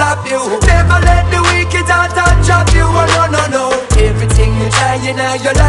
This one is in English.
stop you. Never let the wicked out and trap you. Oh no, no, no. Everything you try, you know, you